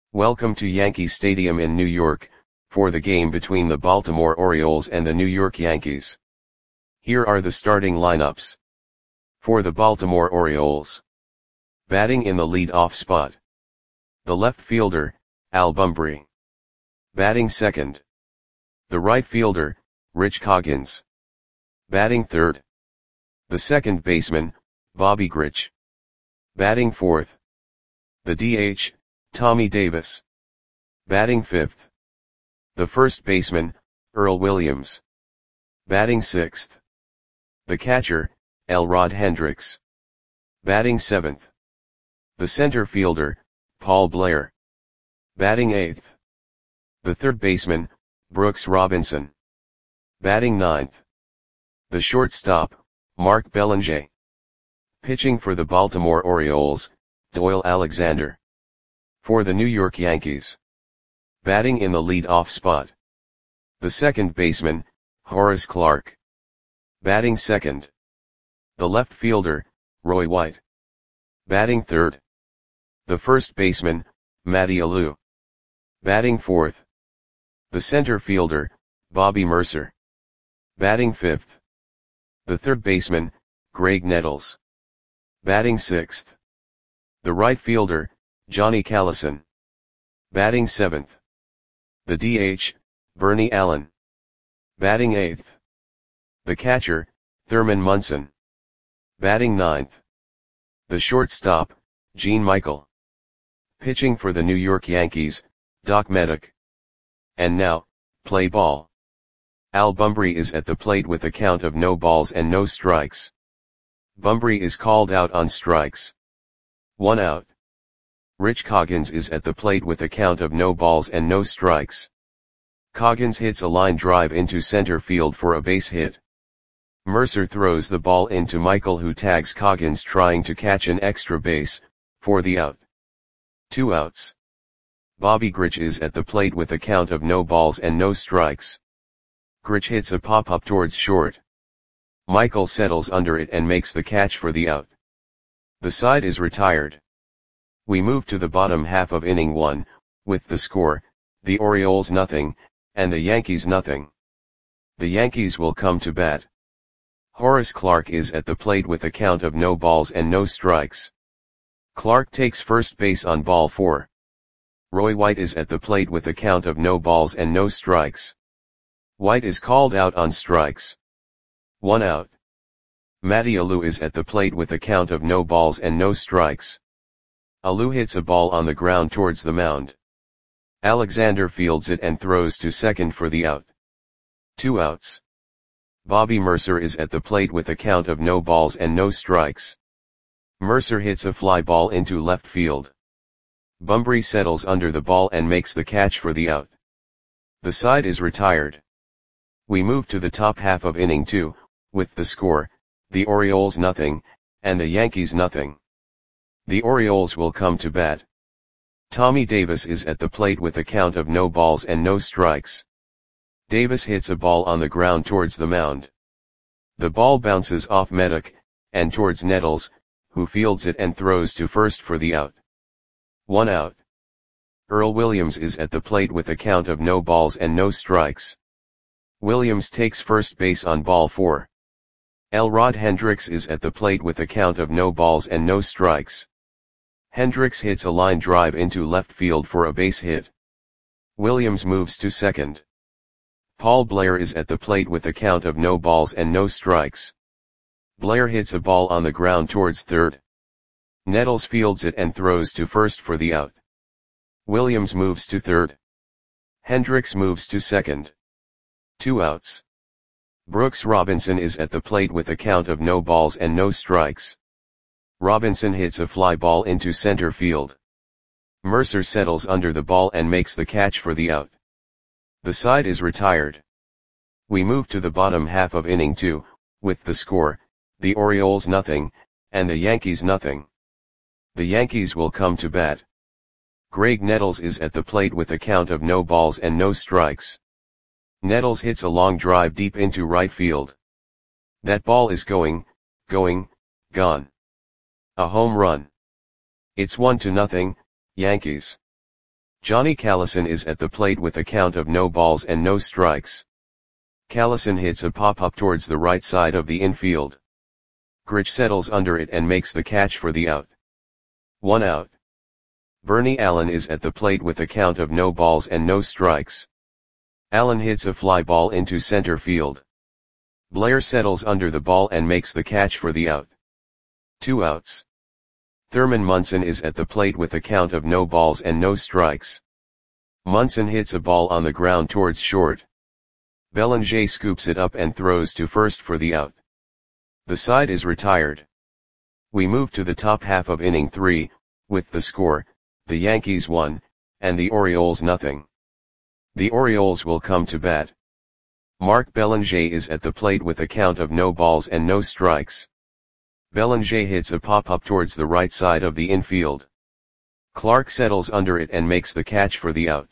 Welcome to Yankee Stadium in New York, for the game between the Baltimore Orioles and the New York Yankees. Here are the starting lineups. For the Baltimore Orioles. Batting in the lead-off spot. The left fielder, Al Bumbry. Batting second. The right fielder, Rich Coggins. Batting third. The second baseman, Bobby Grich. Batting fourth. The DH, Tommy Davis. Batting fifth. The first baseman, Earl Williams. Batting sixth. The catcher, Elrod Hendricks. Batting seventh. The center fielder, Paul Blair. Batting eighth. The third baseman, Brooks Robinson. Batting ninth. The shortstop, Mark Belanger. Pitching for the Baltimore Orioles, Doyle Alexander. For the New York Yankees. Batting in the lead-off spot. The second baseman, Horace Clarke. Batting second. The left fielder, Roy White. Batting third. The first baseman, Matty Alou. Batting fourth. The center fielder, Bobby Murcer. Batting fifth. The third baseman, Graig Nettles. Batting sixth. The right fielder, Johnny Callison. Batting seventh. The DH, Bernie Allen. Batting eighth. The catcher, Thurman Munson. Batting ninth. The shortstop, Gene Michael. Pitching for the New York Yankees, Doc Meddick. And now, play ball. Al Bumbry is at the plate with a count of no balls and no strikes. Bumbry is called out on strikes. 1 out. Rich Coggins is at the plate with a count of no balls and no strikes. Coggins hits a line drive into center field for a base hit. Murcer throws the ball into Michael, who tags Coggins trying to catch an extra base, for the out. 2 outs. Bobby Grich is at the plate with a count of no balls and no strikes. Grich hits a pop-up towards short. Michael settles under it and makes the catch for the out. The side is retired. We move to the bottom half of inning 1, with the score, the Orioles nothing, and the Yankees nothing. The Yankees will come to bat. Horace Clarke is at the plate with a count of no balls and no strikes. Clarke takes first base on ball 4. Roy White is at the plate with a count of no balls and no strikes. White is called out on strikes. 1 out. Matty Alou is at the plate with a count of no balls and no strikes. Alou hits a ball on the ground towards the mound. Alexander fields it and throws to second for the out. 2 outs. Bobby Murcer is at the plate with a count of no balls and no strikes. Murcer hits a fly ball into left field. Bumbry settles under the ball and makes the catch for the out. The side is retired. We move to the top half of inning 2, with the score, the Orioles nothing, and the Yankees nothing. The Orioles will come to bat. Tommy Davis is at the plate with a count of no balls and no strikes. Davis hits a ball on the ground towards the mound. The ball bounces off Meddick, and towards Nettles, who fields it and throws to first for the out. 1 out. Earl Williams is at the plate with a count of no balls and no strikes. Williams takes first base on ball 4. Elrod Hendricks is at the plate with a count of no balls and no strikes. Hendricks hits a line drive into left field for a base hit. Williams moves to second. Paul Blair is at the plate with a count of no balls and no strikes. Blair hits a ball on the ground towards third. Nettles fields it and throws to first for the out. Williams moves to third. Hendricks moves to second. 2 outs. Brooks Robinson is at the plate with a count of no balls and no strikes. Robinson hits a fly ball into center field. Murcer settles under the ball and makes the catch for the out. The side is retired. We move to the bottom half of inning 2, with the score, the Orioles nothing, and the Yankees nothing. The Yankees will come to bat. Graig Nettles is at the plate with a count of no balls and no strikes. Nettles hits a long drive deep into right field. That ball is gone. A home run. It's 1-0, Yankees. Johnny Callison is at the plate with a count of no balls and no strikes. Callison hits a pop-up towards the right side of the infield. Grich settles under it and makes the catch for the out. 1 out. Bernie Allen is at the plate with a count of no balls and no strikes. Allen hits a fly ball into center field. Blair settles under the ball and makes the catch for the out. 2 outs. Thurman Munson is at the plate with a count of no balls and no strikes. Munson hits a ball on the ground towards short. Belanger scoops it up and throws to first for the out. The side is retired. We move to the top half of inning 3, with the score, the Yankees 1, and the Orioles nothing. The Orioles will come to bat. Mark Belanger is at the plate with a count of no balls and no strikes. Belanger hits a pop-up towards the right side of the infield. Clark settles under it and makes the catch for the out.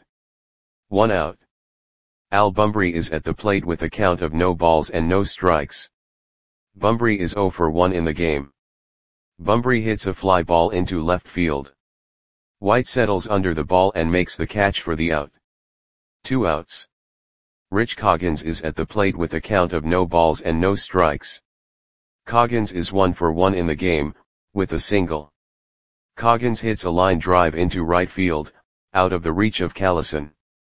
1 out. Al Bumbry is at the plate with a count of no balls and no strikes. Bumbry is 0 for 1 in the game. Bumbry hits a fly ball into left field. White settles under the ball and makes the catch for the out. 2 outs. Rich Coggins is at the plate with a count of no balls and no strikes. Coggins is 1 for 1 in the game, with a single. Coggins hits a line drive into right field, out of the reach of Callison.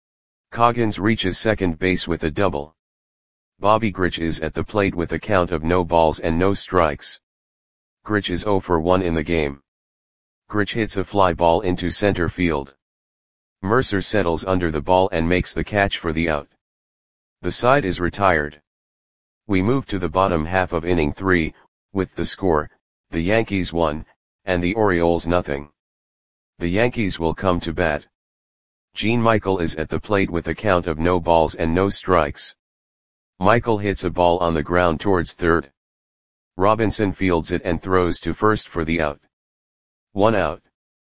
Coggins reaches second base with a double. Bobby Grich is at the plate with a count of no balls and no strikes. Grich is 0 for 1 in the game. Grich hits a fly ball into center field. Mercer settles under the ball and makes the catch for the out. The side is retired. We move to the bottom half of inning 3, with the score, the Yankees 1, and the Orioles nothing. The Yankees will come to bat. Gene Michael is at the plate with a count of no balls and no strikes. Michael hits a ball on the ground towards third. Robinson fields it and throws to first for the out. 1 out.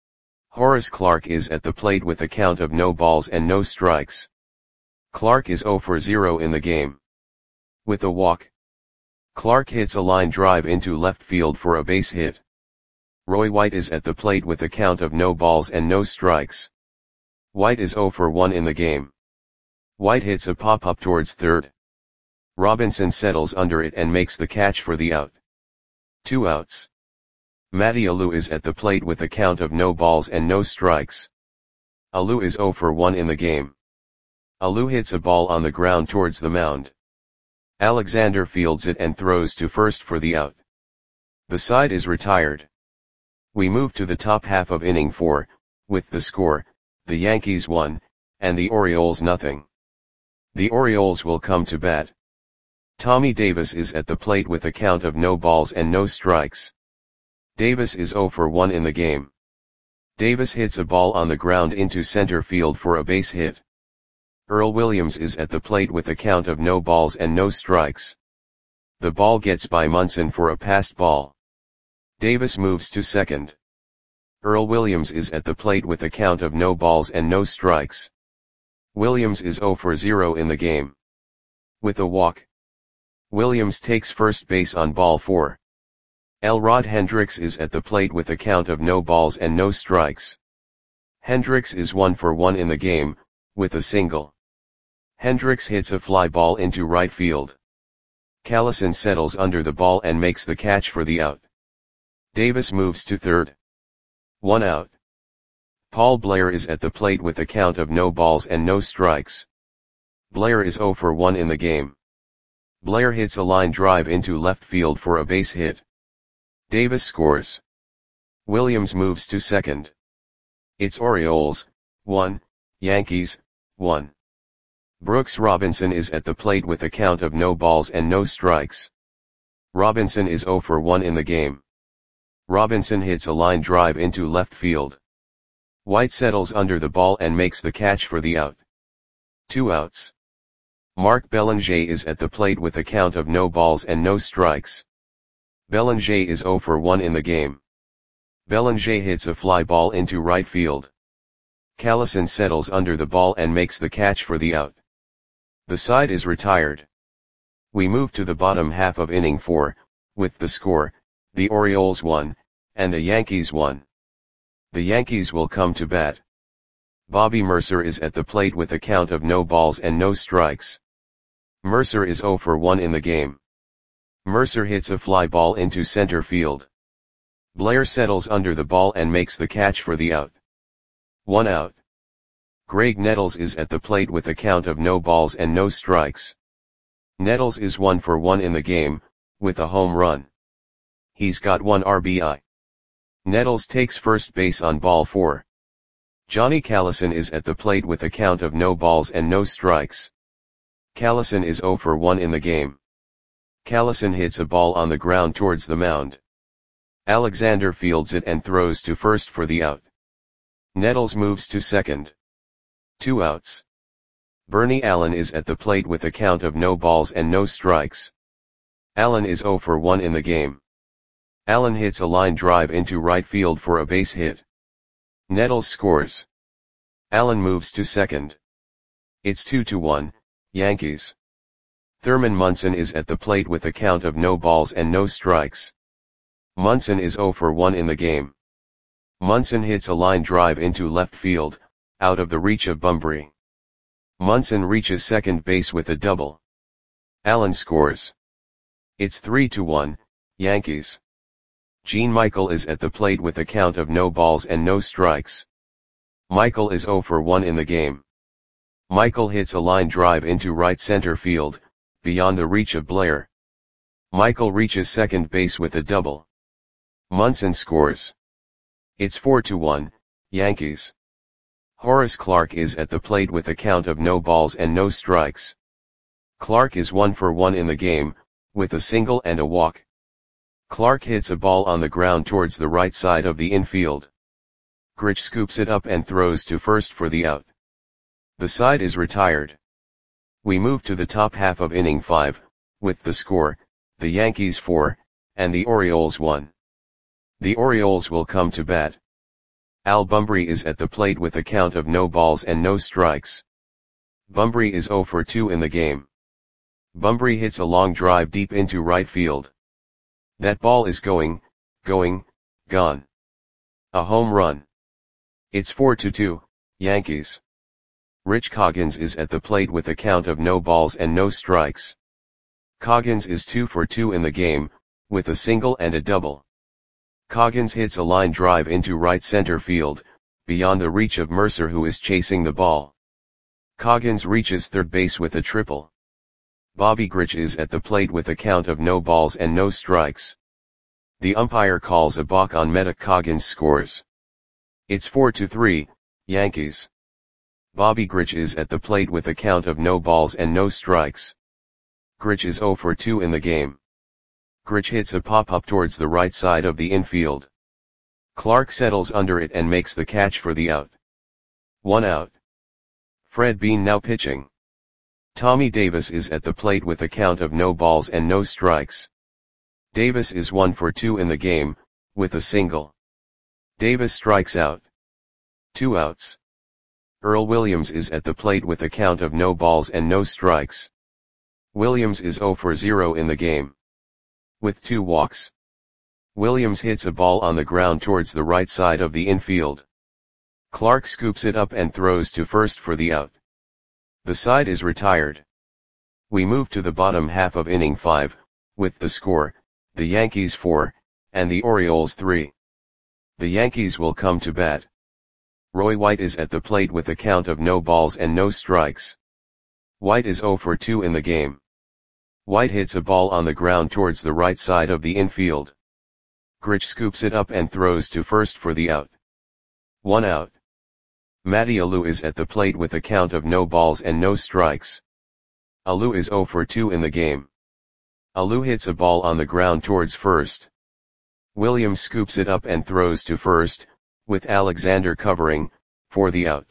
Horace Clarke is at the plate with a count of no balls and no strikes. Clarke is 0 for 0 in the game. With a walk, Clarke hits a line drive into left field for a base hit. Roy White is at the plate with a count of no balls and no strikes. White is 0 for 1 in the game. White hits a pop-up towards third. Robinson settles under it and makes the catch for the out. 2 outs. Matty Alou is at the plate with a count of no balls and no strikes. Alou is 0 for 1 in the game. Alou hits a ball on the ground towards the mound. Alexander fields it and throws to first for the out. The side is retired. We move to the top half of inning 4, with the score, the Yankees 1, and the Orioles nothing. The Orioles will come to bat. Tommy Davis is at the plate with a count of no balls and no strikes. Davis is 0 for 1 in the game. Davis hits a ball on the ground into center field for a base hit. Earl Williams is at the plate with a count of no balls and no strikes. The ball gets by Munson for a passed ball. Davis moves to second. Earl Williams is at the plate with a count of no balls and no strikes. Williams is 0 for 0 in the game. With a walk, Williams takes first base on ball 4. Elrod Hendricks is at the plate with a count of no balls and no strikes. Hendricks is 1 for 1 in the game, with a single. Hendricks hits a fly ball into right field. Callison settles under the ball and makes the catch for the out. Davis moves to third. 1 out. Paul Blair is at the plate with a count of no balls and no strikes. Blair is 0 for 1 in the game. Blair hits a line drive into left field for a base hit. Davis scores. Williams moves to second. It's Orioles, 1, Yankees, 1. Brooks Robinson is at the plate with a count of no balls and no strikes. Robinson is 0 for 1 in the game. Robinson hits a line drive into left field. White settles under the ball and makes the catch for the out. 2 outs. Mark Belanger is at the plate with a count of no balls and no strikes. Belanger is 0 for 1 in the game. Belanger hits a fly ball into right field. Callison settles under the ball and makes the catch for the out. The side is retired. We move to the bottom half of inning 4, with the score, the Orioles 1, and the Yankees 1. The Yankees will come to bat. Bobby Mercer is at the plate with a count of no balls and no strikes. Mercer is 0 for 1 in the game. Mercer hits a fly ball into center field. Blair settles under the ball and makes the catch for the out. 1 out. Greg Nettles is at the plate with a count of no balls and no strikes. Nettles is 1 for 1 in the game, with a home run. He's got 1 RBI. Nettles takes first base on ball 4. Johnny Callison is at the plate with a count of no balls and no strikes. Callison is 0 for 1 in the game. Callison hits a ball on the ground towards the mound. Alexander fields it and throws to first for the out. Nettles moves to second. 2 outs. Bernie Allen is at the plate with a count of no balls and no strikes. Allen is 0 for 1 in the game. Allen hits a line drive into right field for a base hit. Nettles scores. Allen moves to second. It's 2-1, Yankees. Thurman Munson is at the plate with a count of no balls and no strikes. Munson is 0 for 1 in the game. Munson hits a line drive into left field, out of the reach of Bunbury. Munson reaches second base with a double. Allen scores. It's 3-1, Yankees. Gene Michael is at the plate with a count of no balls and no strikes. Michael is 0 for 1 in the game. Michael hits a line drive into right center field, beyond the reach of Blair. Michael reaches second base with a double. Munson scores. It's 4-1, Yankees. Horace Clarke is at the plate with a count of no balls and no strikes. Clarke is 1 for 1 in the game, with a single and a walk. Clarke hits a ball on the ground towards the right side of the infield. Grich scoops it up and throws to first for the out. The side is retired. We move to the top half of inning 5, with the score, the Yankees 4, and the Orioles 1. The Orioles will come to bat. Al Bunbury is at the plate with a count of no balls and no strikes. Bunbury is 0 for 2 in the game. Bunbury hits a long drive deep into right field. That ball is gone. A home run. It's 4-2, Yankees. Rich Coggins is at the plate with a count of no balls and no strikes. Coggins is 2 for 2 in the game, with a single and a double. Coggins hits a line drive into right center field, beyond the reach of Mercer who is chasing the ball. Coggins reaches third base with a triple. Bobby Grich is at the plate with a count of no balls and no strikes. The umpire calls a balk on Meta. Coggins scores. It's 4-3, Yankees. Bobby Grich is at the plate with a count of no balls and no strikes. Grich is 0 for 2 in the game. Grich hits a pop-up towards the right side of the infield. Clarke settles under it and makes the catch for the out. 1 out. Fred Bean now pitching. Tommy Davis is at the plate with a count of no balls and no strikes. Davis is 1 for 2 in the game, with a single. Davis strikes out. 2 outs. Earl Williams is at the plate with a count of no balls and no strikes. Williams is 0 for 0 in the game. With 2 walks. Williams hits a ball on the ground towards the right side of the infield. Clarke scoops it up and throws to first for the out. The side is retired. We move to the bottom half of inning 5, with the score, the Yankees 4, and the Orioles 3. The Yankees will come to bat. Roy White is at the plate with a count of no balls and no strikes. White is 0 for 2 in the game. White hits a ball on the ground towards the right side of the infield. Grich scoops it up and throws to first for the out. 1 out. Matty Alou is at the plate with a count of no balls and no strikes. Alou is 0 for 2 in the game. Alou hits a ball on the ground towards first. Williams scoops it up and throws to first, with Alexander covering, for the out.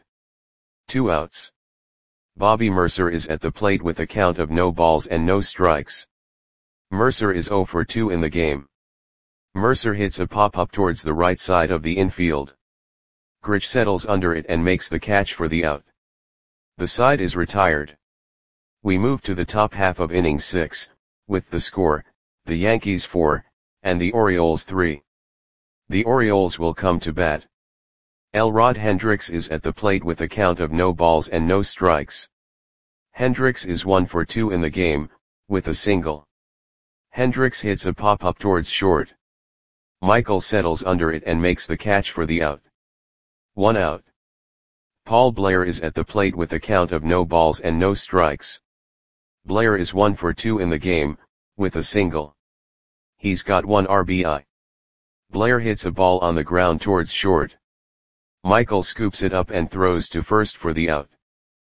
2 outs. Bobby Mercer is at the plate with a count of no balls and no strikes. Mercer is 0 for 2 in the game. Mercer hits a pop-up towards the right side of the infield. Grich settles under it and makes the catch for the out. The side is retired. We move to the top half of inning 6, with the score, the Yankees 4, and the Orioles 3. The Orioles will come to bat. Elrod Hendricks is at the plate with a count of no balls and no strikes. Hendricks is 1 for 2 in the game, with a single. Hendricks hits a pop-up towards short. Michael settles under it and makes the catch for the out. 1 out. Paul Blair is at the plate with a count of no balls and no strikes. Blair is 1 for 2 in the game, with a single. He's got 1 RBI. Blair hits a ball on the ground towards short. Michael scoops it up and throws to first for the out.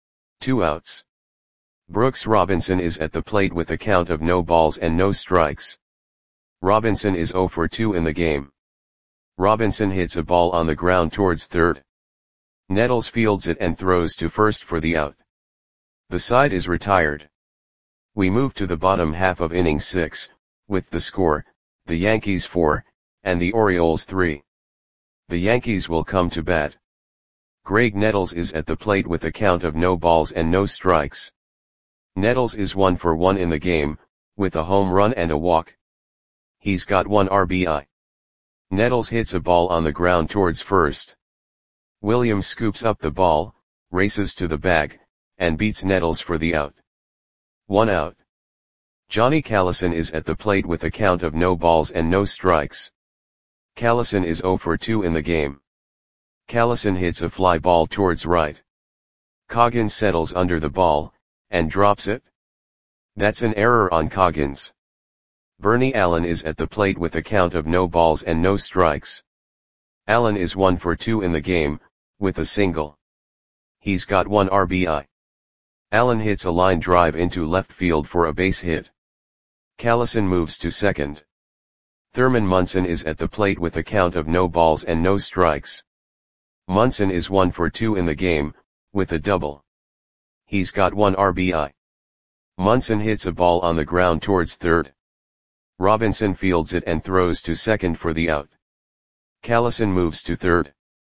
2 outs. Brooks Robinson is at the plate with a count of no balls and no strikes. Robinson is 0 for 2 in the game. Robinson hits a ball on the ground towards third. Nettles fields it and throws to first for the out. The side is retired. We move to the bottom half of inning 6, with the score, the Yankees 4, and the Orioles 3. The Yankees will come to bat. Greg Nettles is at the plate with a count of no balls and no strikes. Nettles is 1 for 1 in the game, with a home run and a walk. He's got 1 RBI. Nettles hits a ball on the ground towards first. Williams scoops up the ball, races to the bag, and beats Nettles for the out. 1 out. Johnny Callison is at the plate with a count of no balls and no strikes. Callison is 0 for 2 in the game. Callison hits a fly ball towards right. Coggins settles under the ball, and drops it. That's an error on Coggins. Bernie Allen is at the plate with a count of no balls and no strikes. Allen is 1 for 2 in the game, with a single. He's got 1 RBI. Allen hits a line drive into left field for a base hit. Callison moves to second. Thurman Munson is at the plate with a count of no balls and no strikes. Munson is 1 for 2 in the game, with a double. He's got 1 RBI. Munson hits a ball on the ground towards third. Robinson fields it and throws to second for the out. Callison moves to third.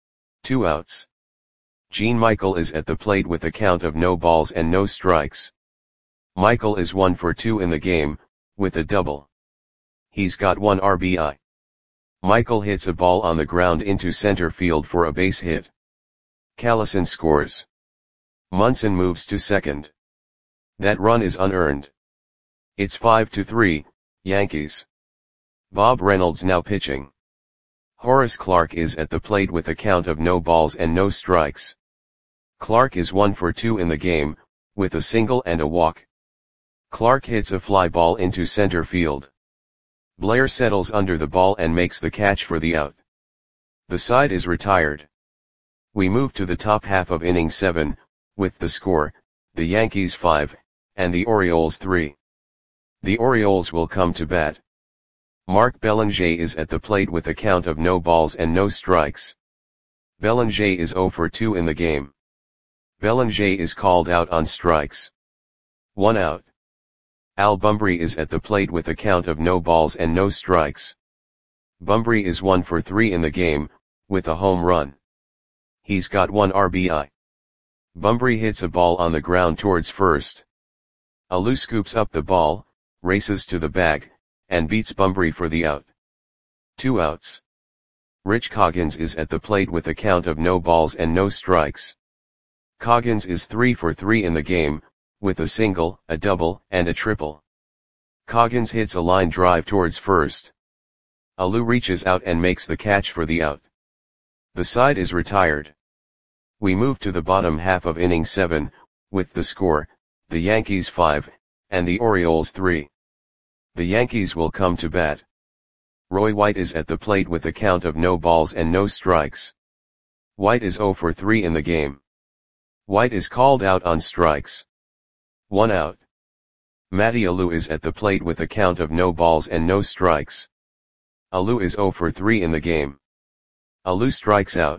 2 outs. Gene Michael is at the plate with a count of no balls and no strikes. Michael is 1 for 2 in the game, with a double. He's got 1 RBI. Michael hits a ball on the ground into center field for a base hit. Callison scores. Munson moves to second. That run is unearned. It's 5-3, Yankees. Bob Reynolds now pitching. Horace Clarke is at the plate with a count of no balls and no strikes. Clarke is 1 for 2 in the game, with a single and a walk. Clarke hits a fly ball into center field. Blair settles under the ball and makes the catch for the out. The side is retired. We move to the top half of inning 7, with the score, the Yankees 5, and the Orioles 3. The Orioles will come to bat. Mark Belanger is at the plate with a count of no balls and no strikes. Belanger is 0 for 2 in the game. Belanger is called out on strikes. 1 out. Al Bumbry is at the plate with a count of no balls and no strikes. Bumbry is 1 for 3 in the game, with a home run. He's got 1 RBI. Bumbry hits a ball on the ground towards first. Alou scoops up the ball, races to the bag, and beats Bumbry for the out. 2 outs. Rich Coggins is at the plate with a count of no balls and no strikes. Coggins is 3 for 3 in the game, with a single, a double, and a triple. Coggins hits a line drive towards first. Alou reaches out and makes the catch for the out. The side is retired. We move to the bottom half of inning 7, with the score, the Yankees 5, and the Orioles 3. The Yankees will come to bat. Roy White is at the plate with a count of no balls and no strikes. White is 0 for 3 in the game. White is called out on strikes. 1 out. Matty Alou is at the plate with a count of no balls and no strikes. Alou is 0 for 3 in the game. Alou strikes out.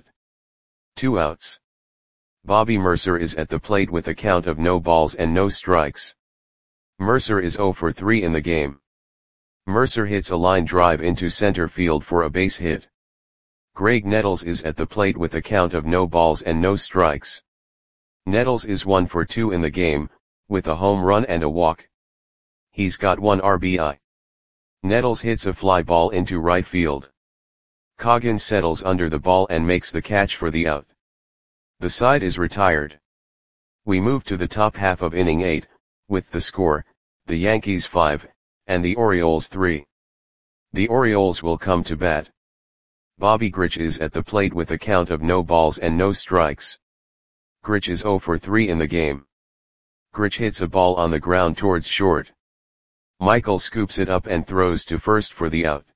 2 outs. Bobby Mercer is at the plate with a count of no balls and no strikes. Mercer is 0 for 3 in the game. Mercer hits a line drive into center field for a base hit. Greg Nettles is at the plate with a count of no balls and no strikes. Nettles is 1 for 2 in the game, with a home run and a walk. He's got 1 RBI. Nettles hits a fly ball into right field. Coggins settles under the ball and makes the catch for the out. The side is retired. We move to the top half of inning 8, with the score, the Yankees 5, and the Orioles 3. The Orioles will come to bat. Bobby Grich is at the plate with a count of no balls and no strikes. Grich is 0 for 3 in the game. Grich hits a ball on the ground towards short. Michael scoops it up and throws to first for the out.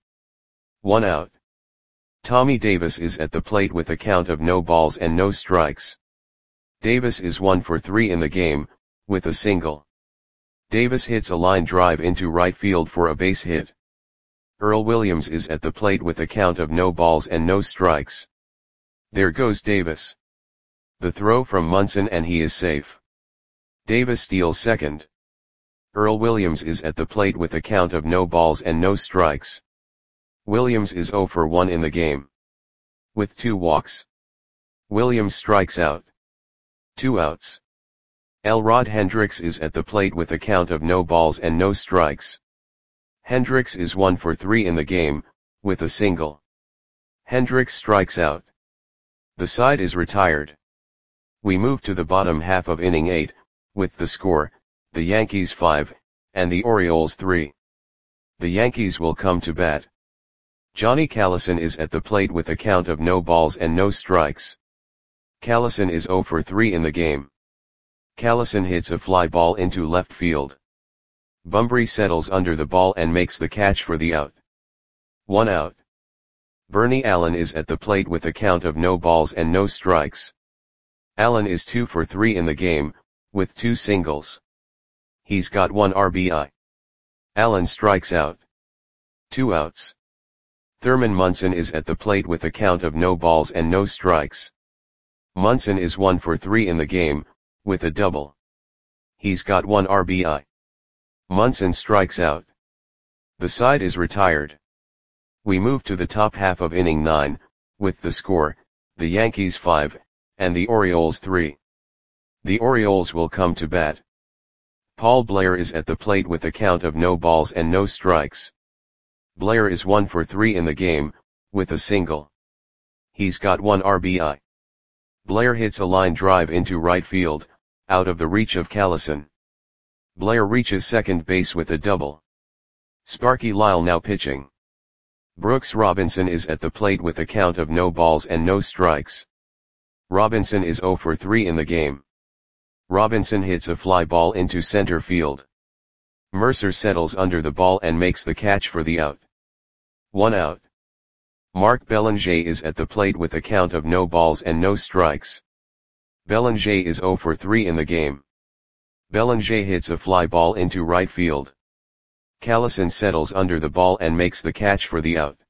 1 out. Tommy Davis is at the plate with a count of no balls and no strikes. Davis is 1 for 3 in the game, with a single. Davis hits a line drive into right field for a base hit. Earl Williams is at the plate with a count of no balls and no strikes. There goes Davis. The throw from Munson and he is safe. Davis steals second. Earl Williams is at the plate with a count of no balls and no strikes. Williams is 0 for 1 in the game. With 2 walks. Williams strikes out. 2 outs. Elrod Hendricks is at the plate with a count of no balls and no strikes. Hendricks is 1 for 3 in the game, with a single. Hendricks strikes out. The side is retired. We move to the bottom half of inning 8, with the score, the Yankees 5, and the Orioles 3. The Yankees will come to bat. Johnny Callison is at the plate with a count of no balls and no strikes. Callison is 0 for 3 in the game. Callison hits a fly ball into left field. Bumbry settles under the ball and makes the catch for the out. 1 out. Bernie Allen is at the plate with a count of no balls and no strikes. Allen is 2 for 3 in the game, with 2 singles. He's got 1 RBI. Allen strikes out. 2 outs. Thurman Munson is at the plate with a count of no balls and no strikes. Munson is 1 for 3 in the game, with a double. He's got 1 RBI. Munson strikes out. The side is retired. We move to the top half of inning 9, with the score, the Yankees 5, and the Orioles 3. The Orioles will come to bat. Paul Blair is at the plate with a count of no balls and no strikes. Blair is 1 for 3 in the game, with a single. He's got 1 RBI. Blair hits a line drive into right field, out of the reach of Callison. Blair reaches second base with a double. Sparky Lyle now pitching. Brooks Robinson is at the plate with a count of no balls and no strikes. Robinson is 0 for 3 in the game. Robinson hits a fly ball into center field. Mercer settles under the ball and makes the catch for the out. 1 out. Mark Belanger is at the plate with a count of no balls and no strikes. Belanger is 0 for 3 in the game. Belanger hits a fly ball into right field. Callison settles under the ball and makes the catch for the out.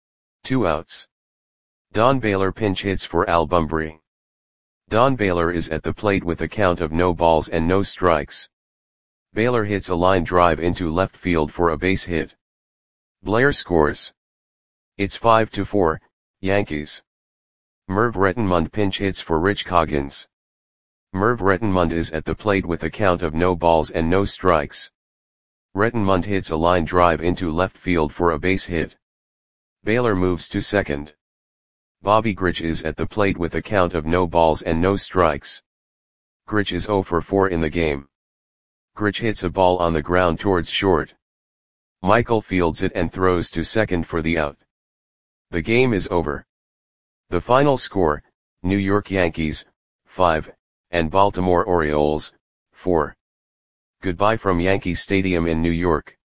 2 outs. Don Baylor pinch hits for Al Bumbry. Don Baylor is at the plate with a count of no balls and no strikes. Baylor hits a line drive into left field for a base hit. Blair scores. It's 5-4, Yankees. Merv Rettenmund pinch hits for Rich Coggins. Merv Rettenmund is at the plate with a count of no balls and no strikes. Rettenmund hits a line drive into left field for a base hit. Baylor moves to second. Bobby Grich is at the plate with a count of no balls and no strikes. Grich is 0 for 4 in the game. Grich hits a ball on the ground towards short. Michael fields it and throws to second for the out. The game is over. The final score, New York Yankees, 5, and Baltimore Orioles, 4. Goodbye from Yankee Stadium in New York.